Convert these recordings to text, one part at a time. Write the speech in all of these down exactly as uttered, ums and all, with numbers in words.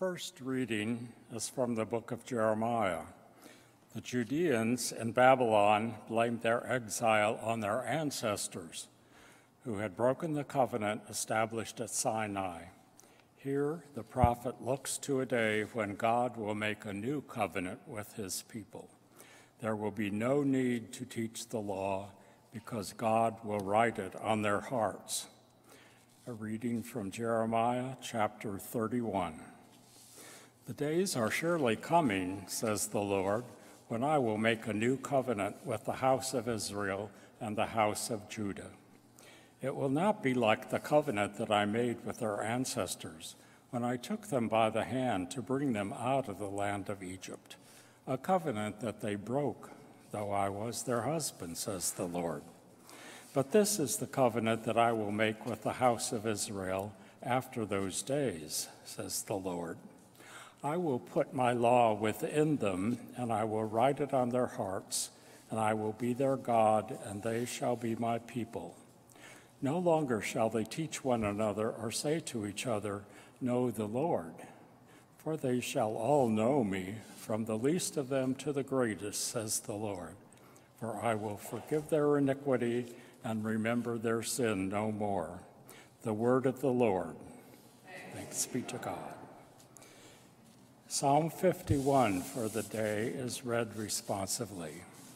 first reading is from the book of Jeremiah. The Judeans in Babylon blamed their exile on their ancestors, who had broken the covenant established at Sinai. Here, the prophet looks to a day when God will make a new covenant with his people. There will be no need to teach the law because God will write it on their hearts. A reading from Jeremiah chapter thirty-one. The days are surely coming, says the Lord, when I will make a new covenant with the house of Israel and the house of Judah. It will not be like the covenant that I made with their ancestors when I took them by the hand to bring them out of the land of Egypt, a covenant that they broke, though I was their husband, says the Lord. But this is the covenant that I will make with the house of Israel after those days, says the Lord. I will put my law within them, and I will write it on their hearts, and I will be their God, and they shall be my people. No longer shall they teach one another or say to each other, know the Lord, for they shall all know me, from the least of them to the greatest, says the Lord. For I will forgive their iniquity and remember their sin no more. The word of the Lord. Thanks be to God. Psalm fifty-one for the day is read responsively.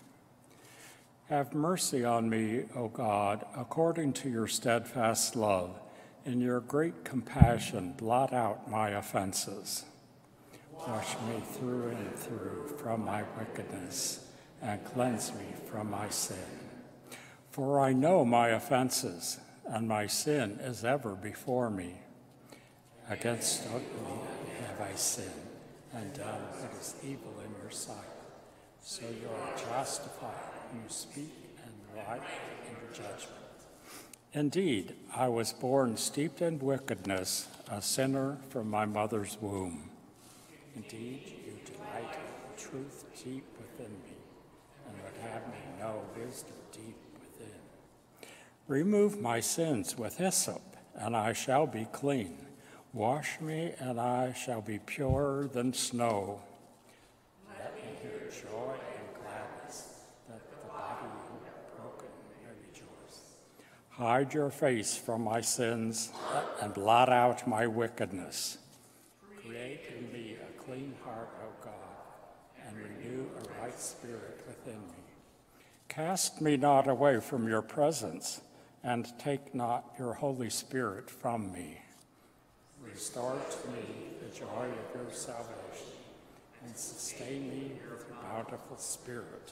Have mercy on me, O God, according to your steadfast love. In your great compassion, blot out my offenses. Wash me through and through from my wickedness, and cleanse me from my sin. For I know my offenses, and my sin is ever before me. Against me have I sinned, and done what is evil in your sight. So you are justified when you speak, and right in your judgment. Indeed, I was born steeped in wickedness, a sinner from my mother's womb. Indeed, you delight in truth deep within me, and would have me know wisdom deep within. Remove my sins with hyssop, and I shall be clean. Wash me, and I shall be purer than snow. Let me hear joy and gladness, that the body you have broken may rejoice. Hide your face from my sins, and blot out my wickedness. Create in me a clean heart, O God, and renew a right spirit within me. Cast me not away from your presence, and take not your Holy Spirit from me. Restore to me the joy of your salvation, and sustain me with your bountiful spirit.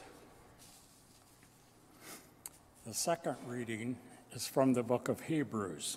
The second reading is from the book of Hebrews.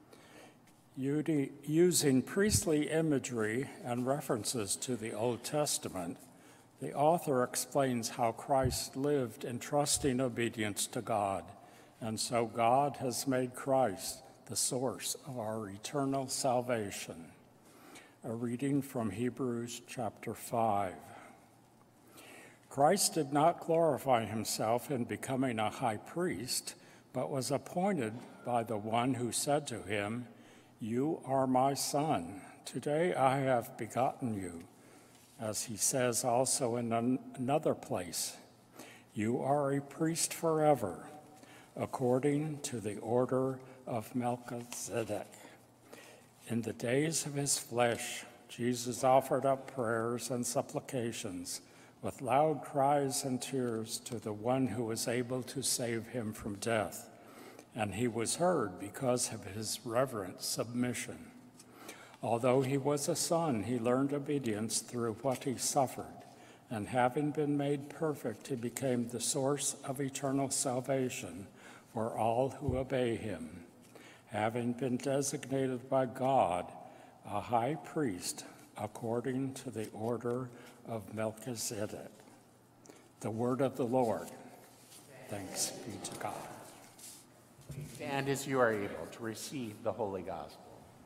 Using priestly imagery and references to the Old Testament, the author explains how Christ lived in trusting obedience to God, and so God has made Christ the source of our eternal salvation. A reading from Hebrews chapter five. Christ did not glorify himself in becoming a high priest, but was appointed by the one who said to him, you are my son. Today I have begotten you. As he says also in an- another place, you are a priest forever, according to the order of Melchizedek. In the days of his flesh, Jesus offered up prayers and supplications with loud cries and tears to the one who was able to save him from death, and he was heard because of his reverent submission. Although he was a son, he learned obedience through what he suffered, and having been made perfect, he became the source of eternal salvation for all who obey him, having been designated by God a high priest according to the order of Melchizedek. The word of the Lord. Thanks be to God. Stand as you are able to receive the Holy Gospel.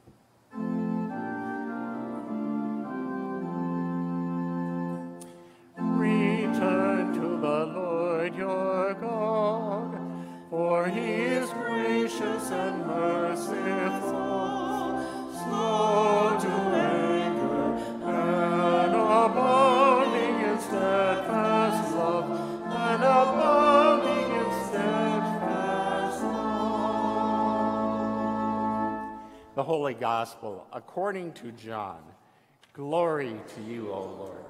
Return to the Lord your God, for he is gracious and merciful, slow to anger, the Holy Gospel according to John. Glory to you, O Lord.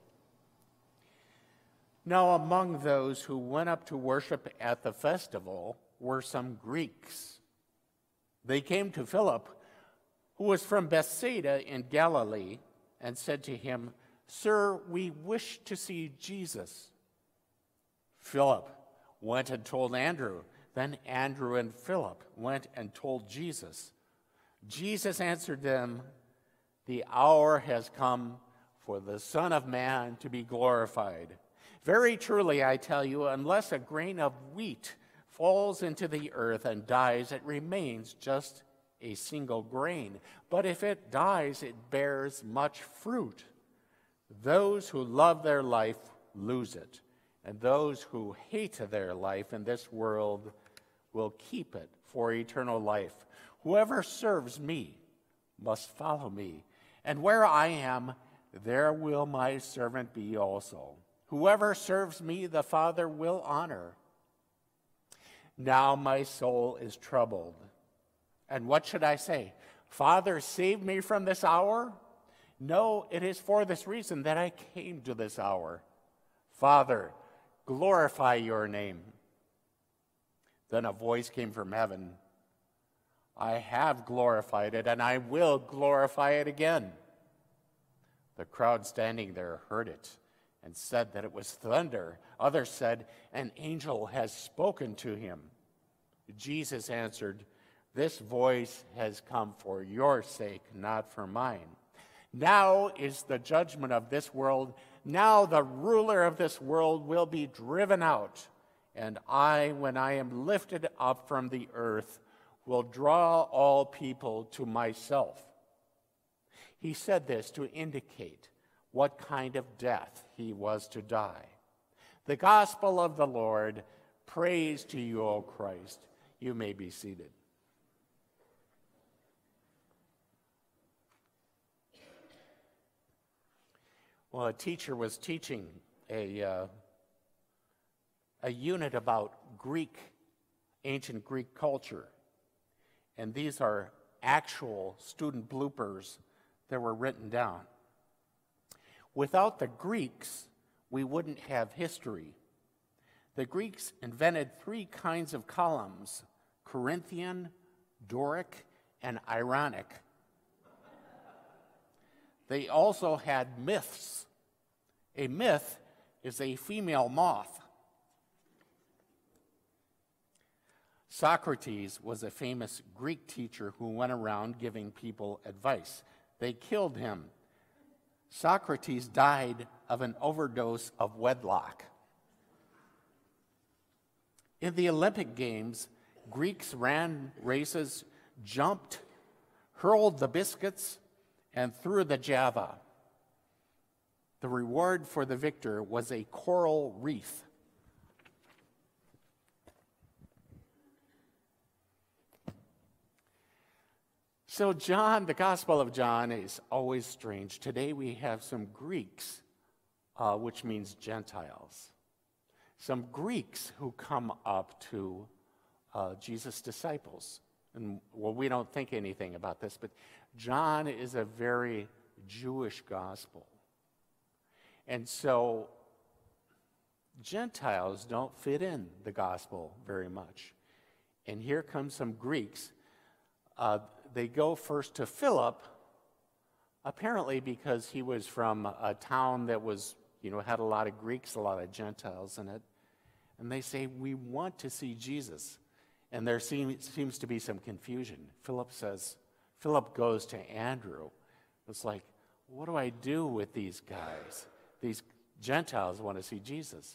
Now, among those who went up to worship at the festival were some Greeks. They came to Philip, who was from Bethsaida in Galilee, and said to him, "Sir, we wish to see Jesus." Philip went and told Andrew. Then Andrew and Philip went and told Jesus. Jesus answered them, "The hour has come for the Son of Man to be glorified. Very truly, I tell you, unless a grain of wheat falls into the earth and dies, it remains just a single grain. But if it dies, it bears much fruit. Those who love their life lose it, and those who hate their life in this world will keep it for eternal life. Whoever serves me must follow me, and where I am, there will my servant be also. Whoever serves me, the Father will honor. Now my soul is troubled. And what should I say? Father, save me from this hour? No, it is for this reason that I came to this hour. Father, glorify your name." Then a voice came from heaven. "I have glorified it, and I will glorify it again." The crowd standing there heard it and said that it was thunder. Others said, "An angel has spoken to him." Jesus answered, "This voice has come for your sake, not for mine. Now is the judgment of this world. Now the ruler of this world will be driven out. And I, when I am lifted up from the earth, will draw all people to myself." He said this to indicate what kind of death he was to die. The gospel of the Lord. Praise to you, O Christ. You may be seated. Well, a teacher was teaching a, uh, a unit about Greek, ancient Greek culture. And these are actual student bloopers that were written down. Without the Greeks, we wouldn't have history. The Greeks invented three kinds of columns: Corinthian, Doric, and Ironic. They also had myths. A myth is a female moth. Socrates was a famous Greek teacher who went around giving people advice. They killed him. Socrates died of an overdose of wedlock. In the Olympic Games, Greeks ran races, jumped, hurled the biscuits, and threw the java. The reward for the victor was a coral wreath. So John, the Gospel of John, is always strange. Today we have some Greeks, uh, which means Gentiles. Some Greeks who come up to uh, Jesus' disciples. And, well, we don't think anything about this, but John is a very Jewish gospel. And so Gentiles don't fit in the gospel very much. And here come some Greeks. Uh, they go first to Philip, apparently because he was from a town that was, you know, had a lot of Greeks, a lot of Gentiles in it. And they say, "We want to see Jesus." And there seems, seems to be some confusion. Philip says, Philip goes to Andrew. It's like, what do I do with these guys? These Gentiles want to see Jesus.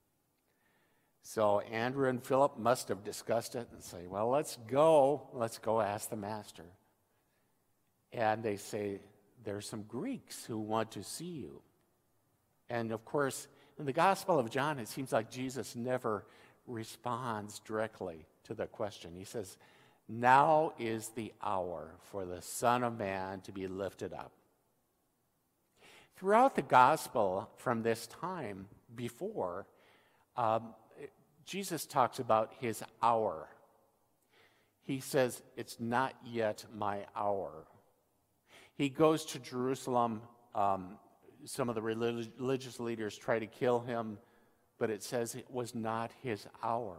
So Andrew and Philip must have discussed it and say, well, let's go. Let's go ask the master. And they say, there's some Greeks who want to see you. And of course, in the Gospel of John, it seems like Jesus never responds directly to the question. He says, now is the hour for the Son of Man to be lifted up. Throughout the Gospel from this time before, um, Jesus talks about his hour. he says, it's not yet my hour. He goes to Jerusalem. Um, some of the relig- religious leaders try to kill him, but it says it was not his hour.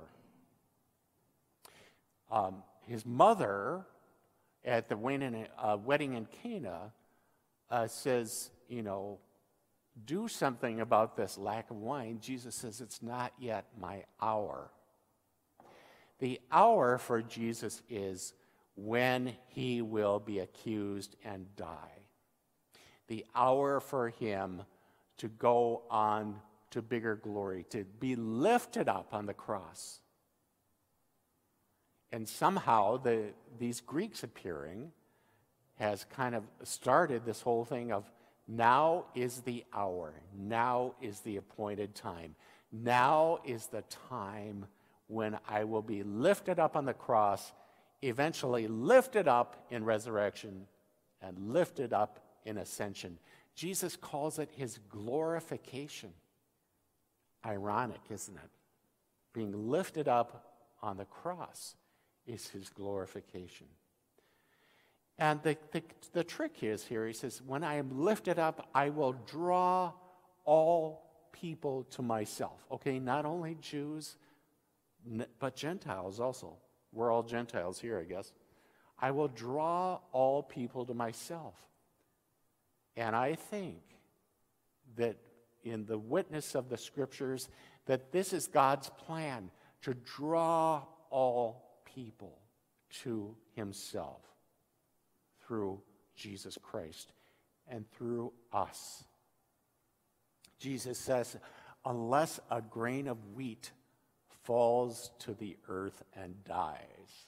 Um, his mother, at the wedding, uh, wedding in Cana, uh, says, you know, do something about this lack of wine. Jesus says, it's not yet my hour. The hour for Jesus is when he will be accused and die. The hour for him to go on to bigger glory, to be lifted up on the cross. And somehow the, these Greeks appearing has kind of started this whole thing of now is the hour, now is the appointed time, now is the time when I will be lifted up on the cross, eventually lifted up in resurrection and lifted up in ascension. Jesus calls it his glorification. Ironic, isn't it? Being lifted up on the cross is his glorification. And the, the, the trick is here, he says, when I am lifted up, I will draw all people to myself. Okay, not only Jews, but Gentiles also. We're all Gentiles here, I guess. I will draw all people to myself. And I think that in the witness of the scriptures, that this is God's plan, to draw all people to himself through Jesus Christ and through us. Jesus says, unless a grain of wheat falls to the earth and dies,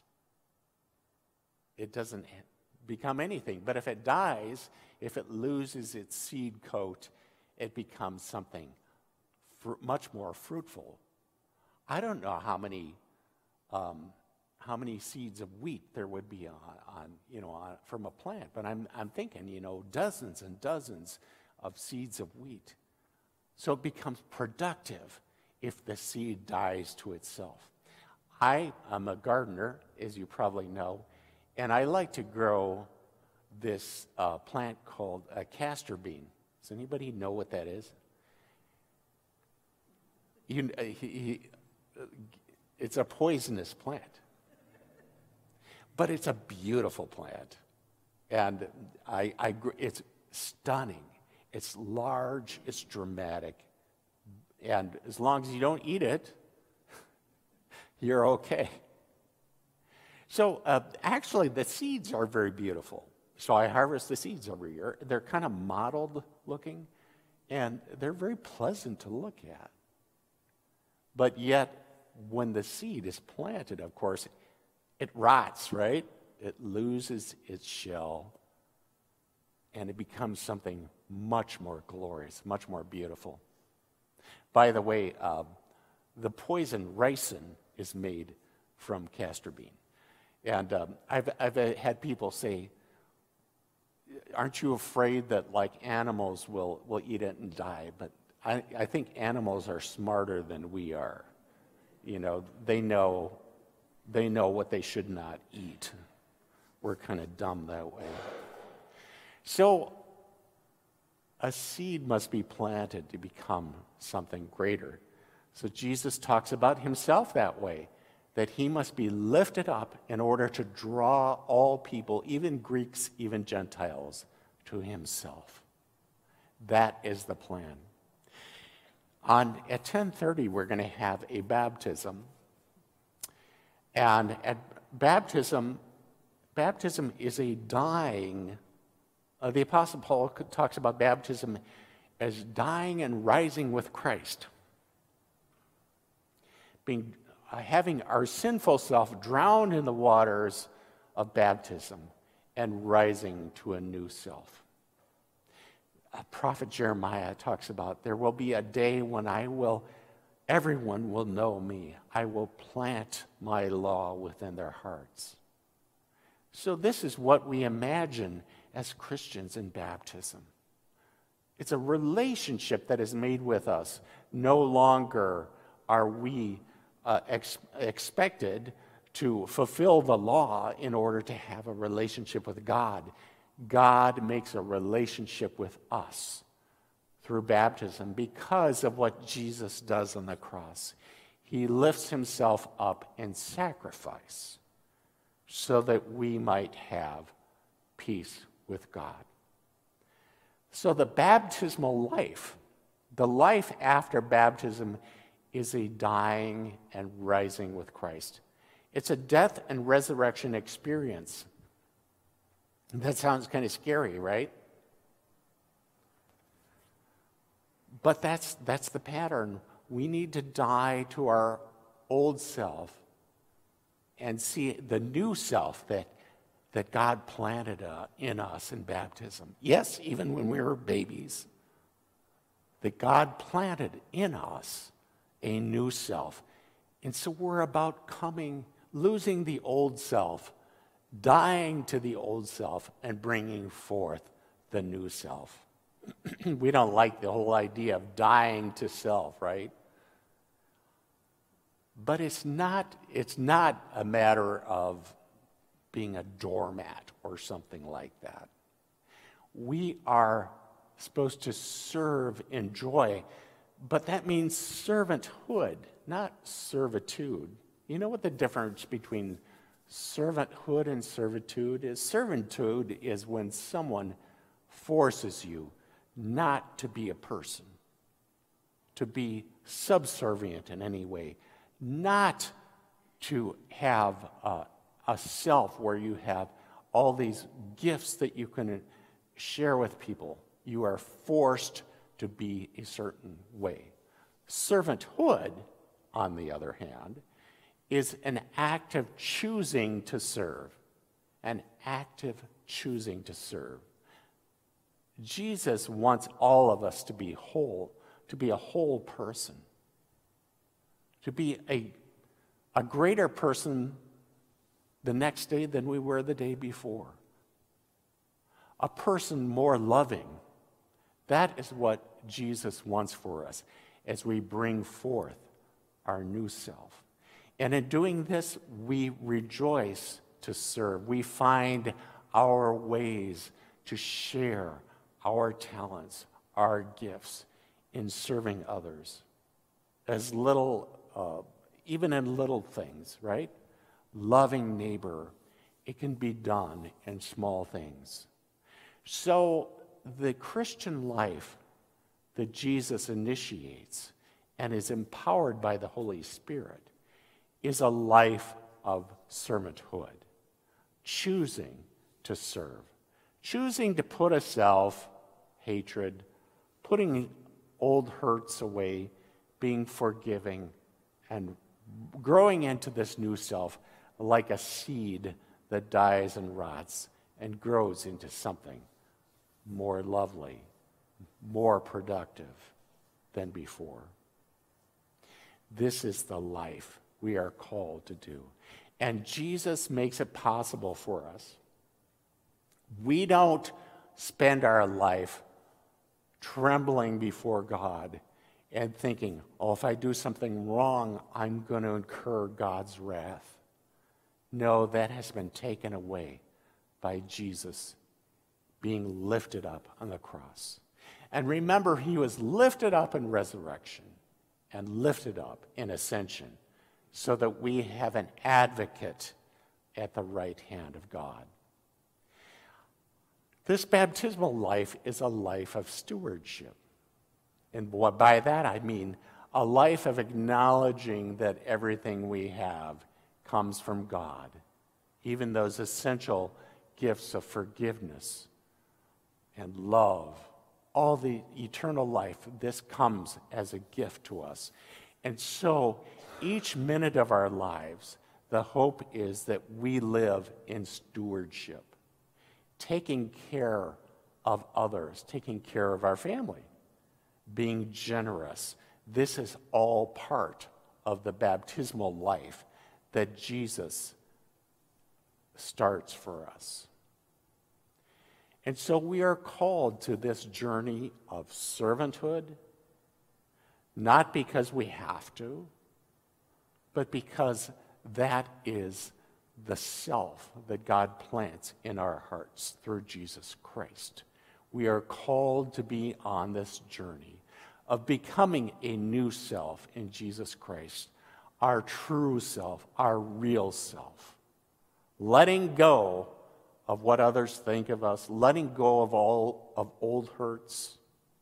it doesn't become anything. But if it dies, if it loses its seed coat, it becomes something fr- much more fruitful. I don't know how many um, how many seeds of wheat there would be on, on you know, on, from a plant, but I'm I'm thinking, you know, dozens and dozens of seeds of wheat. So it becomes productive if the seed dies to itself. I am a gardener, as you probably know, and I like to grow this uh, plant called a castor bean. Does anybody know what that is? You, uh, he, he, uh, it's a poisonous plant. But it's a beautiful plant. And I, I, it's stunning. It's large, it's dramatic. And as long as you don't eat it, you're okay. So uh, actually, the seeds are very beautiful. So I harvest the seeds every year. They're kind of mottled looking, and they're very pleasant to look at. But yet, when the seed is planted, of course, it rots, right? It loses its shell, and it becomes something much more glorious, much more beautiful. By the way, uh, the poison ricin is made from castor bean. And um, I've, I've had people say, aren't you afraid that like animals will, will eat it and die? But I, I think animals are smarter than we are. You know, they know, they know what they should not eat. We're kind of dumb that way. So a seed must be planted to become something greater. So Jesus talks about himself that way, that he must be lifted up in order to draw all people, even Greeks, even Gentiles, to himself. That is the plan. On, at ten thirty, we're going to have a baptism. And at baptism, baptism is a dying. Uh, the Apostle Paul talks about baptism as dying and rising with Christ. Being, uh, having our sinful self drowned in the waters of baptism and rising to a new self. Uh, Prophet Jeremiah talks about, there will be a day when I will, everyone will know me. I will plant my law within their hearts. So this is what we imagine as Christians in baptism. It's a relationship that is made with us. No longer are we uh, ex- expected to fulfill the law in order to have a relationship with God. God makes a relationship with us through baptism because of what Jesus does on the cross. He lifts himself up in sacrifice so that we might have peace with God. So the baptismal life, the life after baptism, is a dying and rising with Christ. It's a death and resurrection experience. That sounds kind of scary, right? But that's, that's the pattern. We need to die to our old self and see the new self that, that God planted uh, in us in baptism. Yes, even when we were babies, that God planted in us a new self. And so we're about coming, losing the old self, dying to the old self, and bringing forth the new self. We don't like the whole idea of dying to self, right? But it's not, it's not a matter of being a doormat or something like that. We are supposed to serve in joy, but that means servanthood, not servitude. You know what the difference between servanthood and servitude is? Servitude is when someone forces you not to be a person, to be subservient in any way, not to have a, a self where you have all these gifts that you can share with people. You are forced to be a certain way. Servanthood, on the other hand, is an act of choosing to serve, an active choosing to serve. Jesus wants all of us to be whole, to be a whole person, to be a, a greater person the next day than we were the day before, a person more loving. That is what Jesus wants for us as we bring forth our new self. And in doing this, we rejoice to serve. We find our ways to share our talents, our gifts in serving others. As little, uh, even in little things, right? Loving neighbor, it can be done in small things. So the Christian life that Jesus initiates and is empowered by the Holy Spirit is a life of servanthood, choosing to serve, choosing to put aside hatred, putting old hurts away, being forgiving, and growing into this new self like a seed that dies and rots and grows into something more lovely, more productive than before. This is the life we are called to do. And Jesus makes it possible for us. We don't spend our life trembling before God and thinking, oh, if I do something wrong, I'm going to incur God's wrath. No, that has been taken away by Jesus being lifted up on the cross. And remember, he was lifted up in resurrection and lifted up in ascension so that we have an advocate at the right hand of God. This baptismal life is a life of stewardship. And by that I mean a life of acknowledging that everything we have comes from God, even those essential gifts of forgiveness and love, all the eternal life. This comes as a gift to us. And so each minute of our lives, the hope is that we live in stewardship, taking care of others, taking care of our family, being generous. This is all part of the baptismal life that Jesus starts for us. And so we are called to this journey of servanthood, not because we have to, but because that is the self that God plants in our hearts through Jesus Christ. We are called to be on this journey of becoming a new self in Jesus Christ, our true self, our real self. Letting go of what others think of us, letting go of all of old hurts,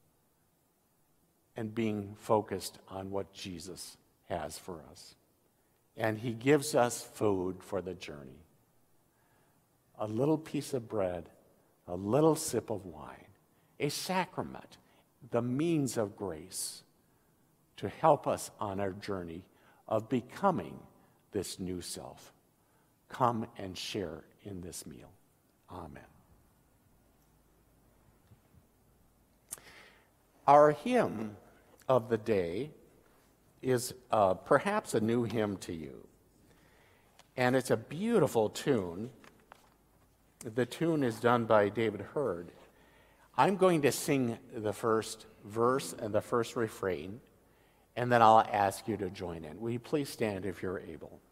and being focused on what Jesus has for us. And he gives us food for the journey. A little piece of bread, a little sip of wine, a sacrament, the means of grace to help us on our journey of becoming this new self. Come and share in this meal. Amen. Our hymn of the day is uh, perhaps a new hymn to you. And it's a beautiful tune. The tune is done by David Hurd. I'm going to sing the first verse and the first refrain, and then I'll ask you to join in. Will you please stand if you're able?